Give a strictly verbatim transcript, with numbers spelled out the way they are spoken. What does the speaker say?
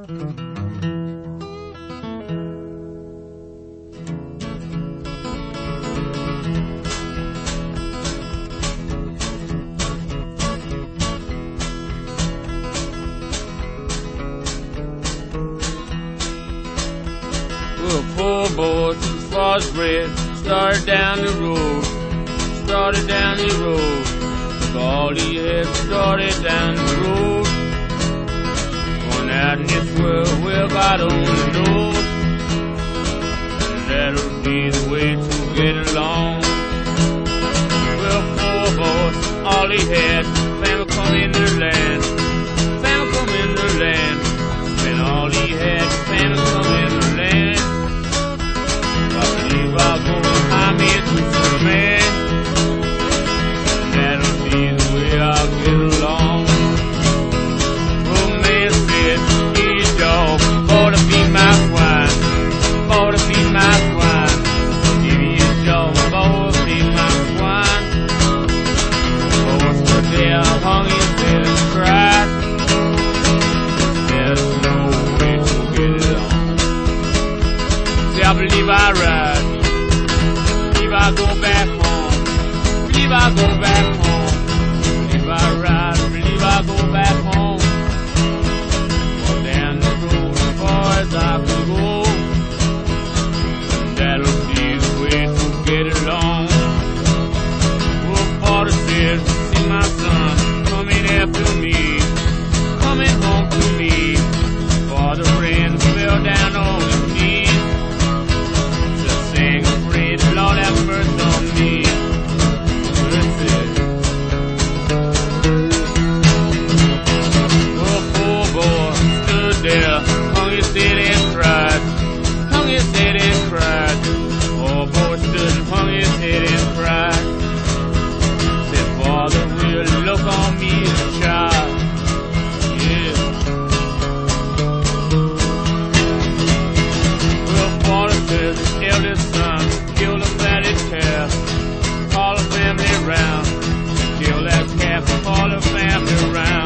Well, poor boy, as far as bread, started down the road, started down the road. Took all he had, started down the road. Going out in this world, well, God only knows. And that'll be the way to get along. Well, poor boy, all he had, family come in the land, family come in the land. And all he had, family come in the land. I'll go behind me to the man, and that'll be the way I'll get along. Oh, man said, he's dog, for to be my swine, for to be my swine. If he's dog, for to be my swine. Oh, so there hung his head and cried. There's no way to get it on. See, I believe I ride. I go back home, believe I go back home, believe I ride, believe I go back home. Well, down the road as far as I can go, and that'll be the way to get along. Oh, father said, see my son coming after me, coming home to me. Father ran, fell down on his knees. Lord have mercy on me. Oh, poor boy stood there, hung his head and cried, hung his head and cried. Oh, boy stood and hung his head and cried. Said, Father, will look on me as a child. Yeah. Well, Father said, his eldest son, kill the fatted calf, call the family round. Kill that calf, call the family round.